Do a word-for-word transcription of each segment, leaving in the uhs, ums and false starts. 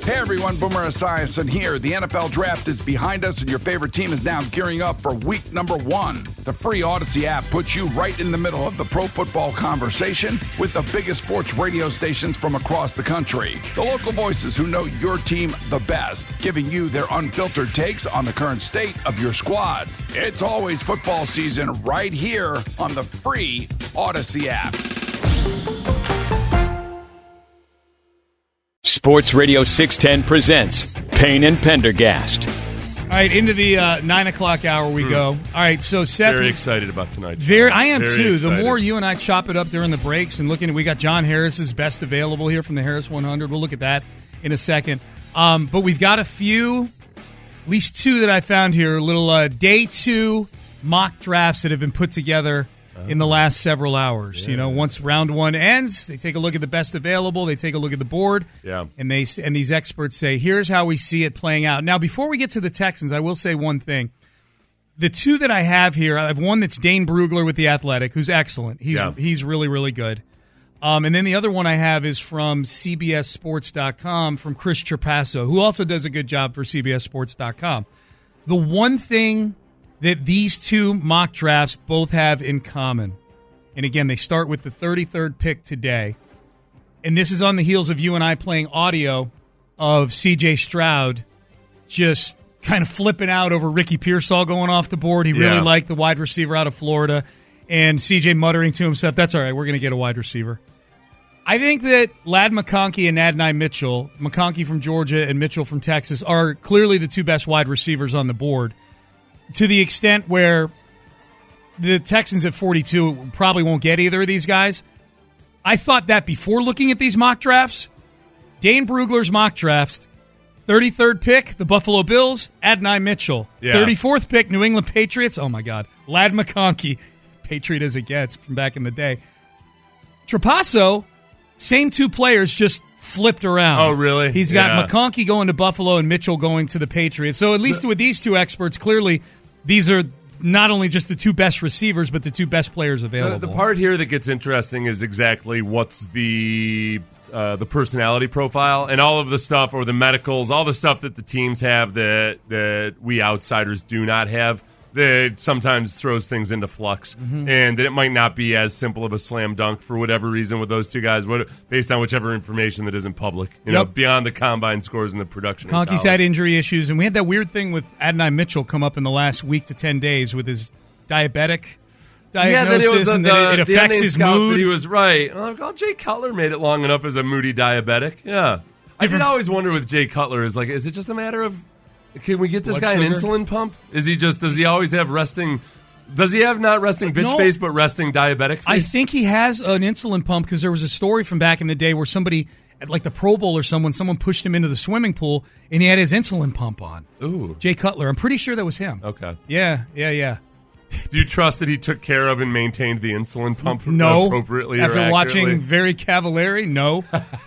Hey everyone, Boomer Esiason here. The N F L Draft is behind us and your favorite team is now gearing up for week number one. The free Odyssey app puts you right in the middle of the pro football conversation with the biggest sports radio stations from across the country. The local voices who know your team the best, giving you their unfiltered takes on the current state of your squad. It's always football season right here on the free Odyssey app. Sports Radio six ten presents Payne and Pendergast. All right, into the uh, nine o'clock hour we mm. go. All right, so Seth. Very excited about tonight. Very, I am very too. excited. The more you and I chop it up during the breaks and looking at, we got John Harris's best available here from the Harris one hundred. We'll look at that in a second. Um, but we've got a few, at least two that I found here, little uh, day two mock drafts that have been put together in the last several hours. Yeah. You know, once round one ends, they take a look at the best available, they take a look at the board, yeah. and they and these experts say, here's how we see it playing out. Now, before we get to the Texans, I will say one thing. The two that I have here, I have one that's Dane Brugler with The Athletic, who's excellent. He's yeah. he's really, really good. Um, and then the other one I have is from C B S Sports dot com, from Chris Trapasso, who also does a good job for C B S Sports dot com. The one thing that these two mock drafts both have in common, and again, they start with the thirty-third pick today, and this is on the heels of you and I playing audio of C J Stroud just kind of flipping out over Ricky Pearsall going off the board. He really yeah. liked the wide receiver out of Florida, and C J muttering to himself, that's all right, we're going to get a wide receiver. I think that Ladd McConkey and Adonai Mitchell, McConkey from Georgia and Mitchell from Texas, are clearly the two best wide receivers on the board, to the extent where the Texans at forty-two probably won't get either of these guys. I thought that before looking at these mock drafts. Dane Brugler's mock draft, thirty-third pick, the Buffalo Bills, Adonai Mitchell. Yeah. thirty-fourth pick, New England Patriots. Oh, my God. Ladd McConkey, Patriot as it gets from back in the day. Trapasso, same two players, just flipped around. Oh, really? He's got yeah. McConkey going to Buffalo and Mitchell going to the Patriots. So at least with these two experts, clearly these are not only just the two best receivers, but the two best players available. The, the part here that gets interesting is exactly what's the uh, the personality profile and all of the stuff, or the medicals, all the stuff that the teams have that that we outsiders do not have, that sometimes throws things into flux, mm-hmm. and that it might not be as simple of a slam dunk for whatever reason with those two guys, what, based on whichever information that isn't public, you yep. know, beyond the combine scores and the production. Conkey's had injury issues, and we had that weird thing with Adonai Mitchell come up in the last week to ten days with his diabetic diagnosis, yeah, then it was a, and then the, it, it affects his mood. He was right. I'm like, oh, Jay Cutler made it long enough as a moody diabetic. Yeah. Different. I did always wonder with Jay Cutler, is like, is it just a matter of, can we get this Blood guy sugar? an insulin pump? Is he just, does he always have resting, does he have not resting bitch no, face, but resting diabetic face? I think he has an insulin pump, because there was a story from back in the day where somebody, at like the Pro Bowl or someone, someone pushed him into the swimming pool, and he had his insulin pump on. Ooh. Jay Cutler. I'm pretty sure that was him. Okay. Yeah, yeah, yeah. Do you trust that he took care of and maintained the insulin pump no. appropriately? After or watching Very Cavallari, no.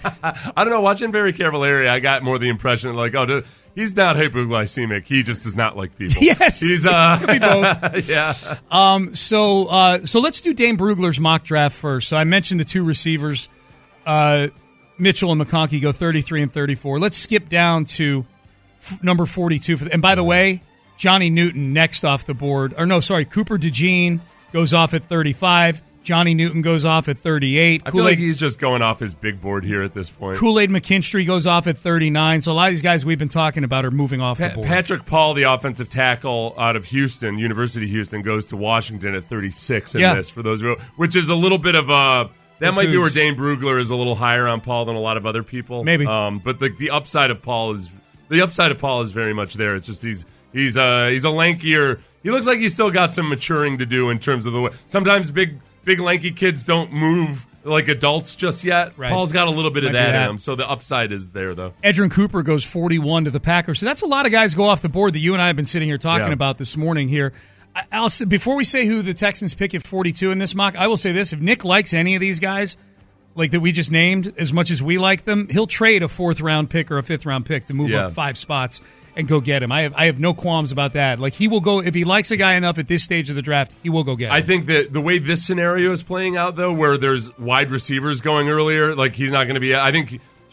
I don't know. Watching Very Cavallari, I got more the impression like, oh, dude, he's not hypoglycemic. He just does not like people. Yes, he's uh, could be both. yeah. Um. So, uh, so let's do Dane Brugler's mock draft first. So I mentioned the two receivers, uh, Mitchell and McConkey go thirty-three and thirty-four. Let's skip down to f- number forty-two. For the, and by the way, Johnny Newton next off the board. Or no, sorry, Cooper DeJean goes off at thirty-five. Johnny Newton goes off at thirty-eight. I feel like he's just going off his big board here at this point. Kool-Aid McKinstry goes off at thirty-nine. So a lot of these guys we've been talking about are moving off pa- the board. Patrick Paul, the offensive tackle out of Houston, University of Houston, goes to Washington at thirty-six in yeah. this, for those who, which is a little bit of a, that The might be where Cougs. Dane Brugler is a little higher on Paul than a lot of other people. Maybe. Um, but the, the upside of Paul is, the upside of Paul is very much there. It's just he's, he's, uh, he's a lankier, he looks like he's still got some maturing to do in terms of the way, sometimes big, big lanky kids don't move like adults just yet. Right. Paul's got a little bit of Might that, be that in him, so the upside is there, though. Edrin Cooper goes forty-one to the Packers. So that's a lot of guys go off the board that you and I have been sitting here talking Yeah. about this morning here. I, I'll say, before we say who the Texans pick at forty-two in this mock, I will say this. If Nick likes any of these guys, like that we just named, as much as we like them, he'll trade a fourth-round pick or a fifth-round pick to move Yeah. up five spots and go get him. I have I have no qualms about that. Like, he will go, if he likes a guy enough at this stage of the draft, he will go get him. I think that the way this scenario is playing out, though, where there's wide receivers going earlier, like he's not going to be, I think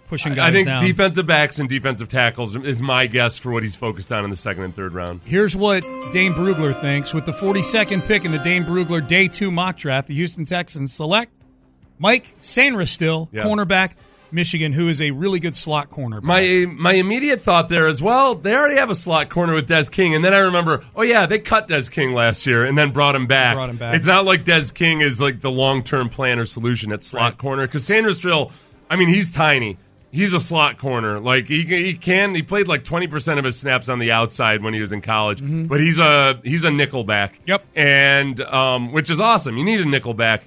pushing guys I think down. defensive backs and defensive tackles is my guess for what he's focused on in the second and third round. Here's what Dane Brugler thinks. With the forty-second pick in the Dane Brugler Day two mock draft, the Houston Texans select Mike Sainristil, yeah. cornerback, Michigan, who is a really good slot corner. My my immediate thought there is, well, they already have a slot corner with Des King, and then I remember, oh yeah, they cut Des King last year and then brought him back. Brought him back. It's not like Des King is like the long term plan or solution at slot Right. corner, because Sanders Drill, I mean, he's tiny. He's a slot corner. Like he he can he played like twenty percent of his snaps on the outside when he was in college, Mm-hmm. but he's a he's a nickel back. Yep. and um, which is awesome. You need a nickel back.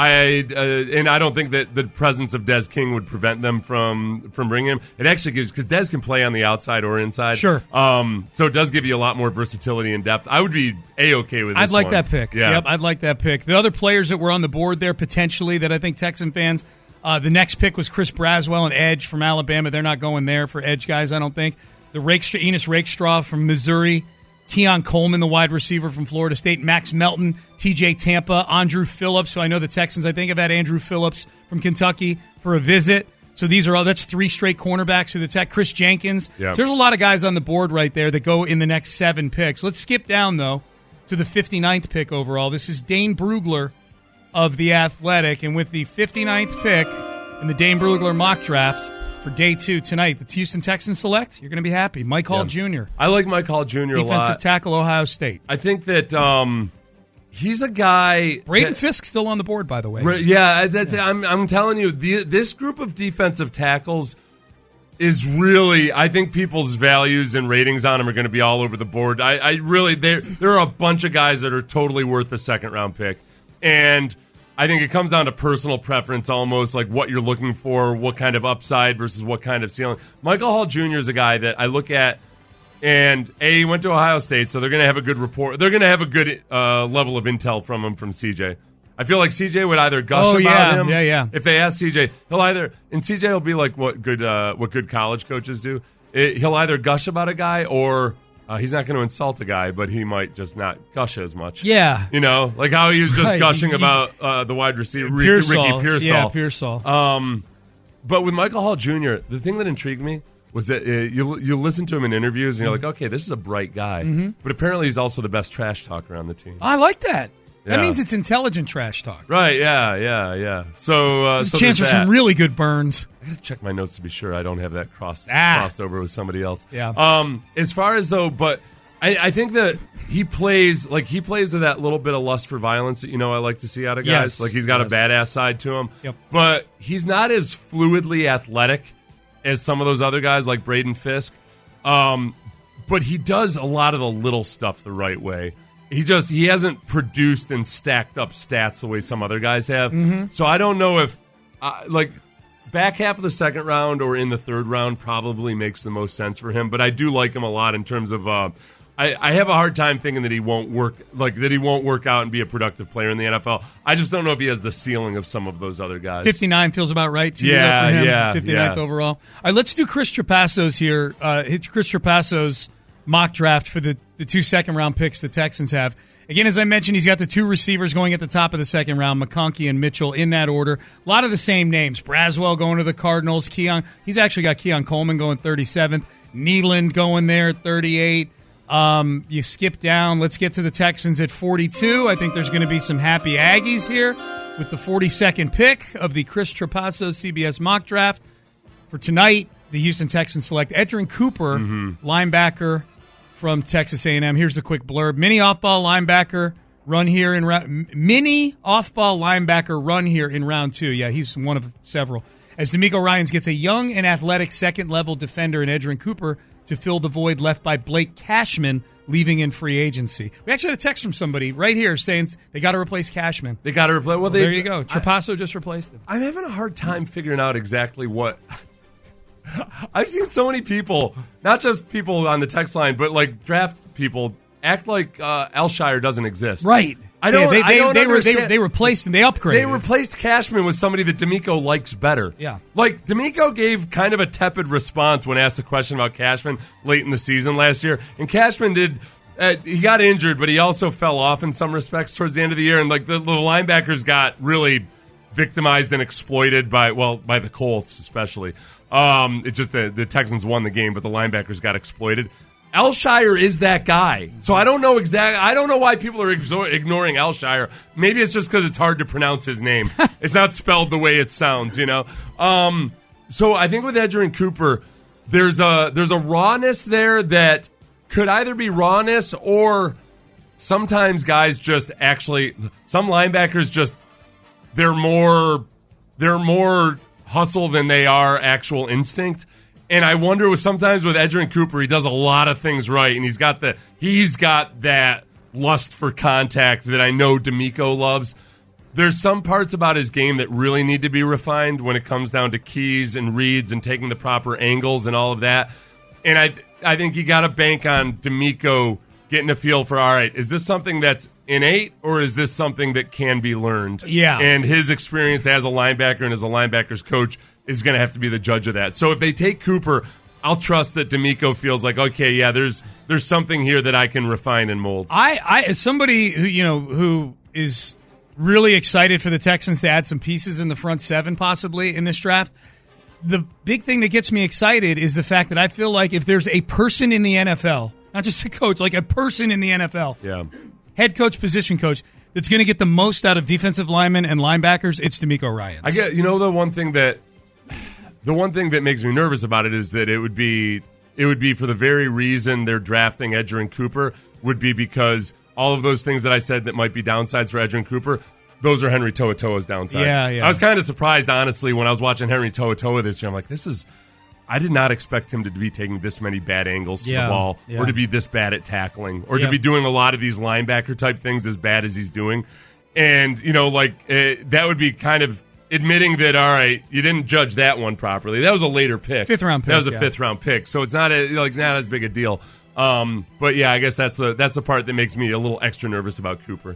I uh, and I don't think that the presence of Des King would prevent them from from bringing him. It actually gives, because Des can play on the outside or inside. Sure. Um. So it does give you a lot more versatility and depth. I would be a-okay with this I'd like one. that pick. Yeah. Yep, I'd like that pick. The other players that were on the board there potentially that I think Texan fans, uh, the next pick was Chris Braswell, an edge from Alabama. They're not going there for edge guys, I don't think. The Rakestraw, Enos Rakestraw from Missouri. Keon Coleman, the wide receiver from Florida State. Max Melton, T J Tampa. Andrew Phillips, so I know the Texans, I think, have had Andrew Phillips from Kentucky for a visit. So these are all, that's three straight cornerbacks who the Tech. Chris Jenkins. Yep. So there's a lot of guys on the board right there that go in the next seven picks. Let's skip down, though, to the fifty-ninth pick overall. This is Dane Brugler of The Athletic. And with the fifty-ninth pick in the Dane Brugler mock draft for day two tonight, the Houston Texans select, you're going to be happy, Mike Hall Yeah. Junior I like Mike Hall Junior a lot. Defensive tackle, Ohio State. I think that um, he's a guy. Braden that, Fisk still on the board, by the way. Right, yeah, that's, yeah. I'm, I'm telling you, the, this group of defensive tackles is really, I think people's values and ratings on them are going to be all over the board. I, I really, there there are a bunch of guys that are totally worth a second round pick, and I think it comes down to personal preference, almost like what you're looking for, what kind of upside versus what kind of ceiling. Michael Hall Junior is a guy that I look at, and A, he went to Ohio State, so they're going to have a good report. They're going to have a good uh, level of intel from him from C J. I feel like C J would either gush Oh, about yeah, him. yeah, yeah. If they ask C J, he'll either, and C J will be like what good uh, what good college coaches do. It, he'll either gush about a guy, or uh, he's not going to insult a guy, but he might just not gush as much. Yeah. You know, like how he was just Right. gushing He- about uh, the wide receiver, Ricky, Pearsall. Ricky Pearsall. Yeah, Pearsall. Um, but with Michael Hall Junior, the thing that intrigued me was that uh, you you listen to him in interviews, and you're like, okay, this is a bright guy. Mm-hmm. But apparently he's also the best trash talker on the team. I like that. That Yeah. means it's intelligent trash talk. Right, yeah, yeah, yeah. So, uh, There's so a chance for there's some that. really good burns. I gotta check my notes to be sure I don't have that crossed Ah. crossed over with somebody else. Yeah. Um, as far as though, but I, I think that he plays like he plays with that little bit of lust for violence that you know I like to see out of guys. Yes. Like he's got Yes. a badass side to him. Yep. But he's not as fluidly athletic as some of those other guys like Braden Fisk. Um, but he does a lot of the little stuff the right way. He just he hasn't produced and stacked up stats the way some other guys have. Mm-hmm. So I don't know if uh, like back half of the second round or in the third round probably makes the most sense for him. But I do like him a lot in terms of. Uh, I, I have a hard time thinking that he won't work like that he won't work out and be a productive player in the N F L. I just don't know if he has the ceiling of some of those other guys. fifty-nine feels about right to you Yeah, there for him. yeah, fifty-ninth yeah. overall. All right, let's do Chris Trapasso's here. Uh, hit Chris Trapasso's mock draft for the, the two second round picks the Texans have. Again, as I mentioned, he's got the two receivers going at the top of the second round, McConkey and Mitchell in that order. A lot of the same names. Braswell going to the Cardinals. Keon, he's actually got Keon Coleman going thirty-seventh. Neeland going there at thirty-eight. Um, you skip down. Let's get to the Texans at forty-two. I think there's going to be some happy Aggies here with the forty-second pick of the Chris Trapasso C B S mock draft. For tonight, the Houston Texans select Edrin Cooper, Mm-hmm. linebacker from Texas A and M. Here's the quick blurb. Mini off-ball linebacker run here in round mini off-ball linebacker run here in round two. Yeah, he's one of several. As D'Amico Ryans gets a young and athletic second-level defender in Edrin Cooper to fill the void left by Blake Cashman leaving in free agency. We actually had a text from somebody right here saying they got to replace Cashman. They got to replace. Well, Well, they, there you go. Trapasso just replaced him. I'm having a hard time figuring out exactly what. I've seen so many people, not just people on the text line, but like draft people, act like uh, Elshire doesn't exist. Right. I don't. Yeah, they, I they, don't they, were, they, understand. they replaced and they upgraded. They replaced Cashman with somebody that D'Amico likes better. Yeah. Like, D'Amico gave kind of a tepid response when asked a question about Cashman late in the season last year. And Cashman did, uh, he got injured, but he also fell off in some respects towards the end of the year. And, like, the, the linebackers got really victimized and exploited by, well, by the Colts especially. Um, it just the, the Texans won the game, but the linebackers got exploited. Elshire is that guy. So I don't know exactly. I don't know why people are exor- ignoring Elshire. Maybe it's just because it's hard to pronounce his name. It's not spelled the way it sounds, you know. Um, so I think with Edgerrin Cooper, there's a there's a rawness there that could either be rawness or sometimes guys just actually some linebackers just they're more they're more hustle than they are actual instinct. And I wonder with sometimes with Edgerrin Cooper, he does a lot of things right, and he's got the he's got that lust for contact that I know D'Amico loves. There's some parts about his game that really need to be refined when it comes down to keys and reads and taking the proper angles and all of that. And I I think you got to bank on D'Amico getting a feel for, all right, is this something that's innate or is this something that can be learned? Yeah. And his experience as a linebacker and as a linebackers coach is going to have to be the judge of that. So if they take Cooper, I'll trust that D'Amico feels like, okay, yeah, there's there's something here that I can refine and mold. I, I as somebody who you know who is really excited for the Texans to add some pieces in the front seven possibly in this draft, the big thing that gets me excited is the fact that I feel like if there's a person in the N F L, not just a coach, like a person in the N F L, yeah, head coach, position coach, that's going to get the most out of defensive linemen and linebackers, it's D'Amico Ryans. I get, you know, the one thing that the one thing that makes me nervous about it is that it would be it would be for the very reason they're drafting Edgerrin Cooper would be because all of those things that I said that might be downsides for Edgerrin Cooper, those are Henry To'oTo'o's downsides. Yeah, yeah. I was kind of surprised, honestly, when I was watching Henry To'oTo'o this year. I'm like, this is I did not expect him to be taking this many bad angles to yeah, the ball yeah. or to be this bad at tackling or yeah. to be doing a lot of these linebacker type things as bad as he's doing. And, you know, like uh, that would be kind of admitting that, all right, you didn't judge that one properly. That was a later pick. Fifth round pick. That was a yeah. fifth round pick. So it's not a, like not as big a deal. Um, but yeah, I guess that's the that's the part that makes me a little extra nervous about Cooper.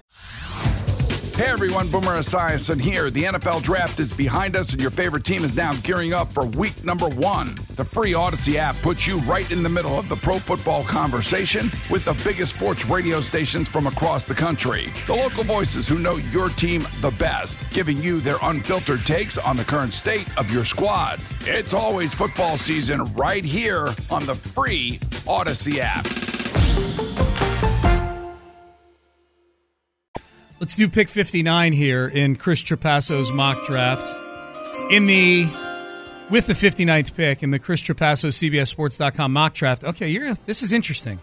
Hey everyone, Boomer Esiason here. The N F L Draft is behind us and your favorite team is now gearing up for week number one. The free Odyssey app puts you right in the middle of the pro football conversation with the biggest sports radio stations from across the country. The local voices who know your team the best, giving you their unfiltered takes on the current state of your squad. It's always football season right here on the free Odyssey app. Let's do pick fifty-nine here in Chris Trapasso's mock draft. In the with the fifty-ninth pick in the Chris Trapasso C B S Sports dot com mock draft. Okay, you're this is interesting.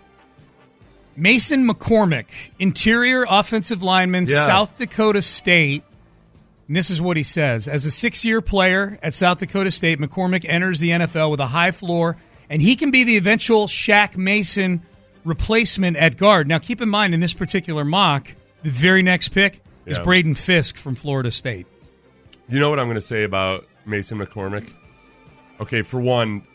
Mason McCormick, interior offensive lineman, yeah. South Dakota State. And this is what he says. As a six-year player at South Dakota State, McCormick enters the N F L with a high floor, and he can be the eventual Shaq Mason replacement at guard. Now, keep in mind, in this particular mock, the very next pick is yeah. Braden Fisk from Florida State. You know what I'm going to say about Mason McCormick? Okay, for one,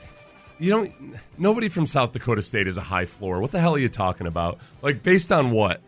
you don't. Nobody from South Dakota State is a high floor. What the hell are you talking about? Like, based on what?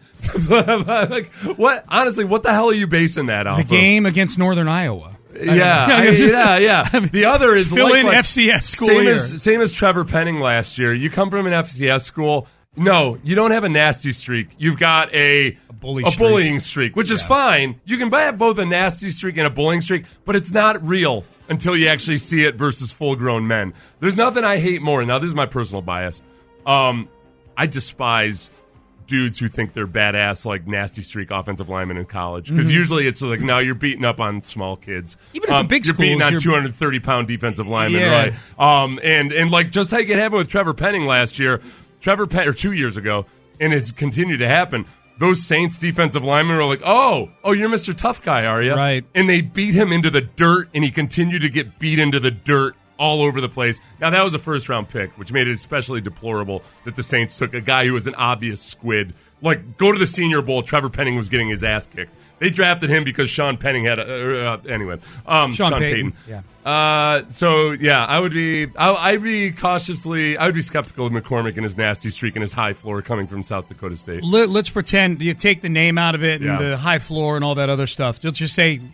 Like, what? Honestly, what the hell are you basing that off? The of? game against Northern Iowa. Yeah, I, yeah, yeah. The other is fill like, in like, F C S school same year. as same as Trevor Penning last year. You come from an F C S school. No, you don't have a nasty streak. You've got a a, bully a streak. bullying streak, which yeah. is fine. You can have both a nasty streak and a bullying streak, but it's not real until you actually see it versus full-grown men. There's nothing I hate more. Now, this is my personal bias. Um, I despise dudes who think they're badass, like nasty streak offensive linemen in college, because mm-hmm. usually it's like, no, you're beating up on small kids. Even at um, the big you're schools, beating on you're... two hundred thirty pound defensive linemen, yeah. right? Um, and and like just like it happened with Trevor Penning last year, Trevor Penning, or two years ago, and it's continued to happen. Those Saints defensive linemen were like, oh, oh, you're Mister Tough Guy, are you? Right. And they beat him into the dirt, and he continued to get beat into the dirt all over the place. Now, that was a first-round pick, which made it especially deplorable that the Saints took a guy who was an obvious squid. Like, go to the Senior Bowl, Trevor Penning was getting his ass kicked. They drafted him because Sean Penning had a... Uh, anyway. Um, Sean, Sean Payton. Payton. Yeah. Uh, so, yeah, I would be... I, I'd be cautiously... I would be skeptical of McCormick and his nasty streak and his high floor coming from South Dakota State. Let, let's pretend you take the name out of it and Yeah. the high floor and all that other stuff. Let's just say,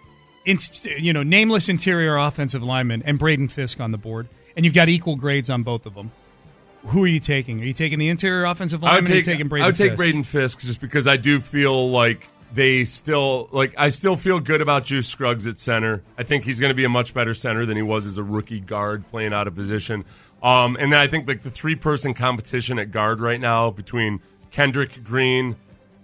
inst- you know, nameless interior offensive lineman and Braden Fisk on the board, and you've got equal grades on both of them. Who are you taking? Are you taking the interior offensive lineman or are you taking Braden I would take Fisk? Braden Fisk just because I do feel like they still, like, I still feel good about Juice Scruggs at center. I think he's going to be a much better center than he was as a rookie guard playing out of position. Um, and then I think, like, the three-person competition at guard right now between Kendrick Green,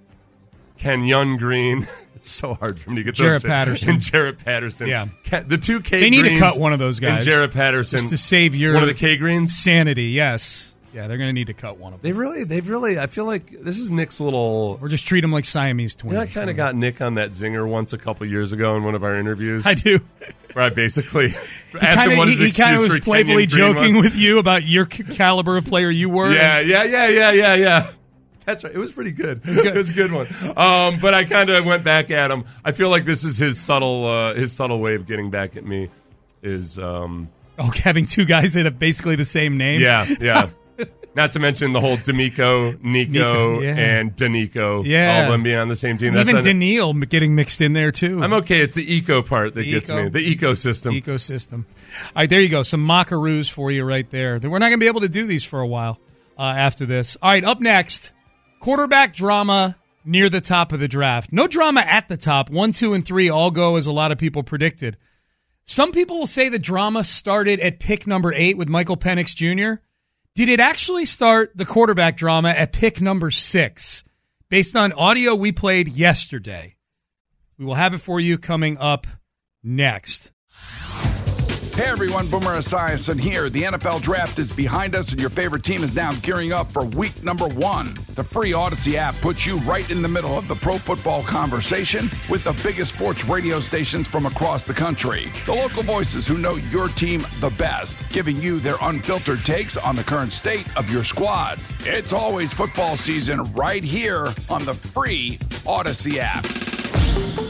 Kenyon Green. It's so hard for me to get Jarrett those. Patterson. And Jarrett Patterson. Yeah. The two K They need Greens to cut one of those guys. And Jarrett Patterson. Just to save your one of the K Greens. sanity, yes. Yeah, they're going to need to cut one of them. They've really, they've really, I feel like this is Nick's little... Or just treat them like Siamese twins. You know, I kind of got Nick on that zinger once a couple years ago in one of our interviews. I do. Where I basically asked kinda, him what his he, he excuse kind of for was playfully Kenyon Green joking was. with you about your c- caliber of player you were. Yeah, yeah, yeah, yeah, yeah, yeah. That's right. It was pretty good. It was, good. It was a good one. Um, but I kind of went back at him. I feel like this is his subtle, uh, his subtle way of getting back at me. Is um, oh, having two guys that have basically the same name. Yeah, yeah. Not to mention the whole D'Amico, Nico, Nico, yeah. and Danico. Yeah. All of them being on the same team. Even That's Daniil getting mixed in there, too. I'm okay. It's the eco part that The gets eco. me. The ecosystem. Ecosystem. All right, there you go. Some mockaroos for you right there. We're not going to be able to do these for a while uh, after this. All right, up next, quarterback drama near the top of the draft. No drama at the top. One, two, and three all go as a lot of people predicted. Some people will say the drama started at pick number eight with Michael Penix Junior Did it actually start the quarterback drama at pick number six? Based on audio we played yesterday. We will have it for you coming up next. Hey everyone, Boomer Esiason here. The N F L Draft is behind us and your favorite team is now gearing up for week number one. The free Odyssey app puts you right in the middle of the pro football conversation with the biggest sports radio stations from across the country. The local voices who know your team the best, giving you their unfiltered takes on the current state of your squad. It's always football season right here on the free Odyssey app.